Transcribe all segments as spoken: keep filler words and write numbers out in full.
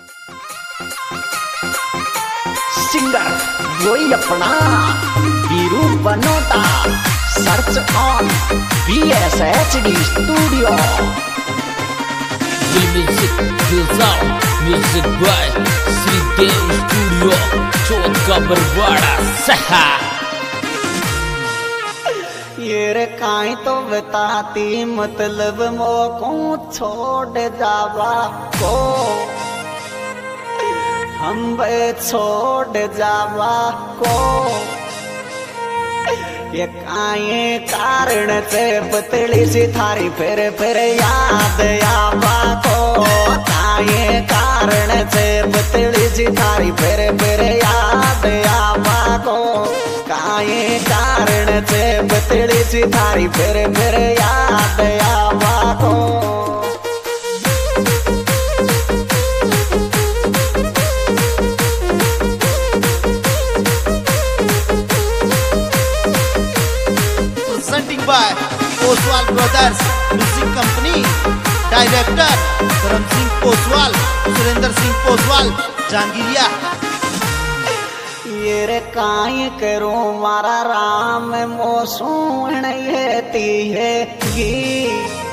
Singer वही अपना Veeru Banota. Search on B S H D studio. Music music by Shridev studio Chauth Ka Barwara सहा। ये रे काई तो बताती मतलब मोको छोड़ जावा को, हम बे छोड़ जावा को। ये काये कारण से पतली सी थारी फिर फिर याद आवा को। काये कारण से पतली सी थारी फिर फिर याद आवा को। काये कारण से पतली सी थारी फिर फिर याद आवा को। presenting by Oswal Brothers Music Company, Director Karam Singh Oswal, Surendra Singh Oswal, Jangiriya। ये रे काई करूं मारा राम मोसूण येती है गी।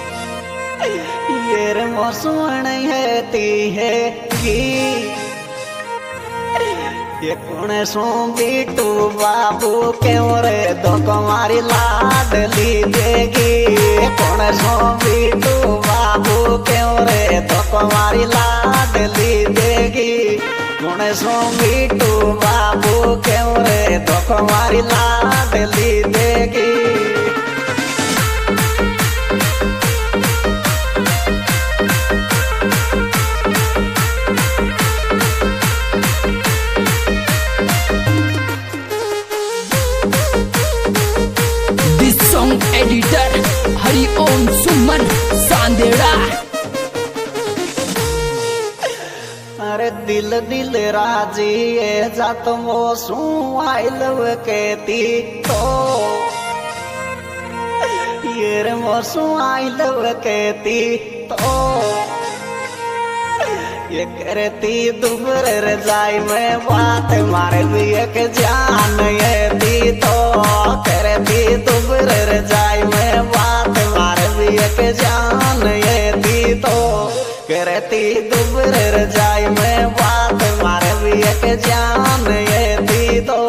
ये रे मोसूण येती है गी। ये कौन सो बीटू बाबू क्यों रे दो कुमारी लाडली देगी। कौन सो बीटू बाबू क्यों रे दो कुमारी लाडली देगी। कौन सो बीटू बाबू क्यों रे दो कुमारी लाडली देगी। एडिटर हरिओम सुमन सांदेड़ा। अरे दिल दिल राजी ये जात मोसू आई लव कहती तो। ये रे मोसू आई लव कहती तो। ये करती दुबर रजाई में बात मारे भी एक जान ये दी तो। करती दुबर रजाई में बात मारे भी एक जान ये दी तो। करती दुबर रजाई में बात मारे भी एक जान ये दी तो।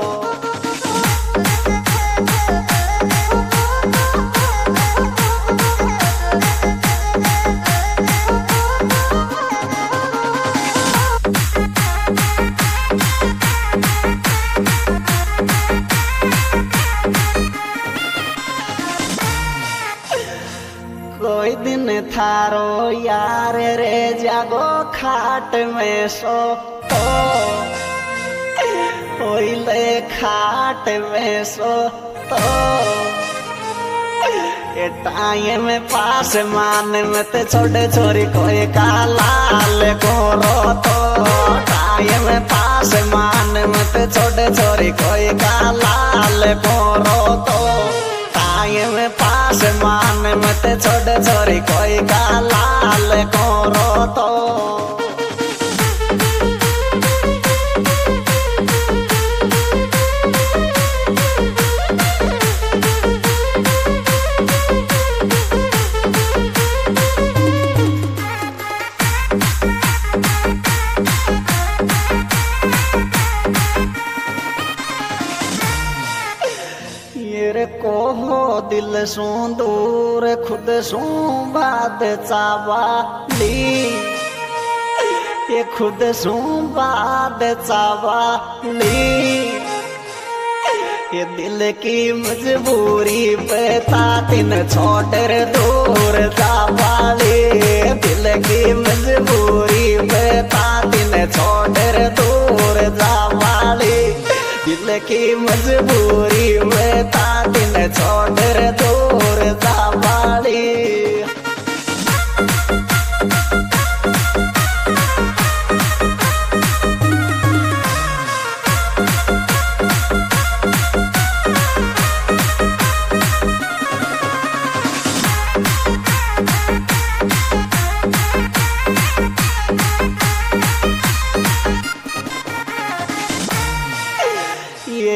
कोई दिन थारो यार रे जागो खाट में सो तो। कोई ले खाट में सो तो। ये टाइम में पास मान मत छोड़े छोरी कोई का लाल को रो तो। टाइम में पास मान मत छोड़े छोरी कोई का लाल को रो तो। टाइम में पास मान मत छोड़ छोरी कोई का लाल को रो तो। को हो दिल सू दूर खुद सू बात चावाली। ये खुद सू बात चावाली। ये दिल की मजबूरी पे तातिन छोड़ दूर चावाली। दिल की मजबूरी पे तातिन छोड़ दूर चावाली। दिल की मजबूरी में तातिन छोड़ दूर जावाली।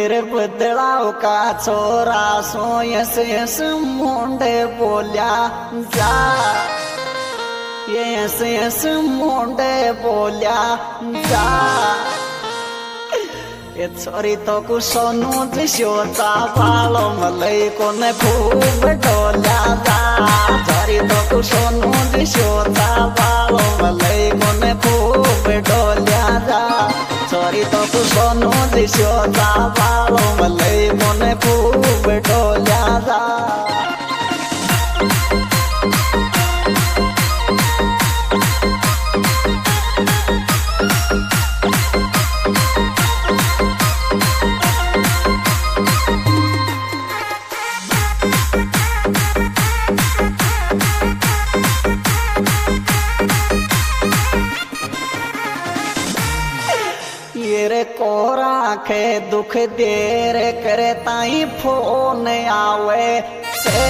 ये रे बदलाव का छोरा सो यस यस मुंडे बोलिया जा ये यस यस मुंडे बोलिया जा ये छोरी तो कु सोनू दिशोचा बालो मलई कोने खूब डोल्या जा छोरी तो कु सोनू दिशोचा बालो मलई कोने खूब डोल्या जा छोरी तो कु सोनू दिशोचा बालो मलई कोने खूब डोल्या जा कोरा के दुख देर करे ताई फोन आवे से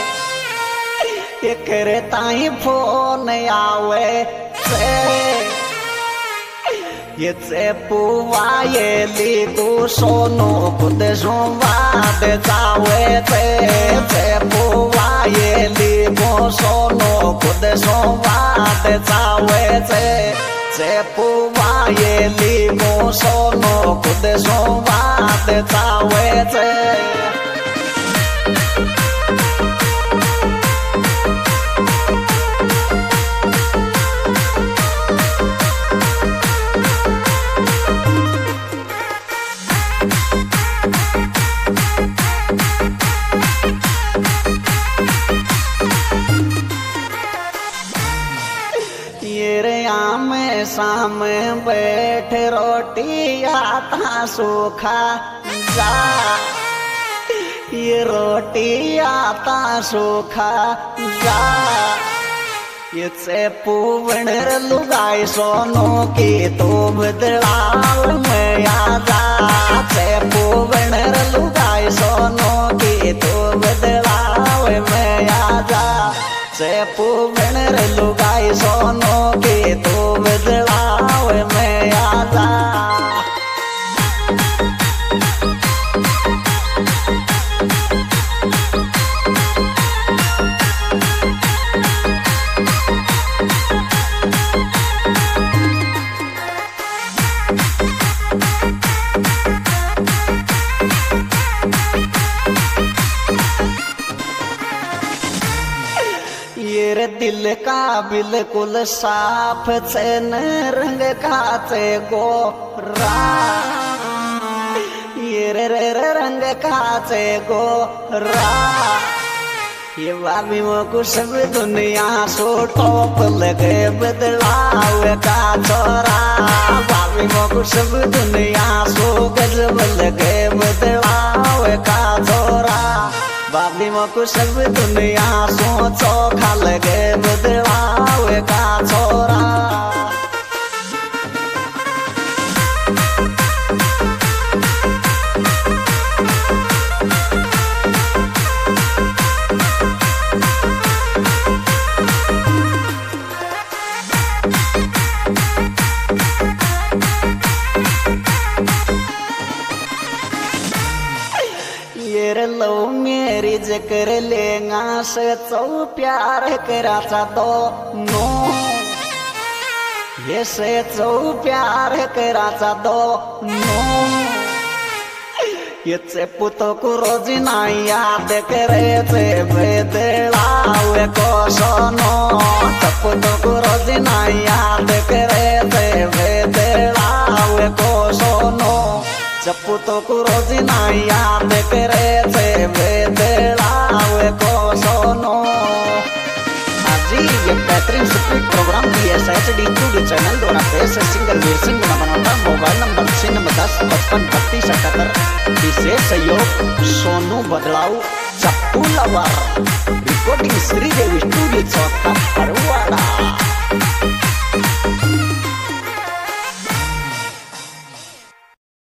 ये करे ताई फोन आवे से ये से पुआ ये ली तू सोनो खुद संवाद जावे से से पुआ ये ली वो सोनो खुद संवाद जावे से से पुआ ये ली वो सोनो खुद संवाद जावे से सामने बैठ रोटी आता सूखा जा ये रोटी आता सूखा जा ये से पुवण लुगाई सोनो की तो बदलाव में आजा से पुवण लुगाई सोनो की तो बदलाव में आजा से पुवण लुगाई सोनो की तो बदलाव में आजा दिल का बिल्कुल साफ चैन रंग काचे गोरा ये रे रे रे रंग काचे गोरा ये बाबी को सब दुनिया सो टॉप लगे बदलाव का छोरा बाबी को सब दुनिया सो गजब लगे बदलाव का छोरा बाबी को सब दुनिया सो चोखा लगे बदलाव का छोरा लो मेरी जकर लेंगा से चौ प्यार कराचा दो नो ये से चौ प्यार कराचा दो नो ये से पुतो को रोज ना याद करे से बदलाव को सोनो पुतो को रोज ना याद करे से बदलाव को सोनो चपुतो को रोज ना याद करे से बदलाव को सोनो जी ये बेहतरीन script program B S H D studio channel द्वारा पेश सिंगर वीर सिंह बनाता मोबाइल नंबर छिन्न दस पचपन बत्तीस अठहत्तर विशेष सहयोग सोनू बदलाव चप्पू लवर रिकॉर्डिंग श्रीदेवी स्टूडियो चौथा परवाड़ा।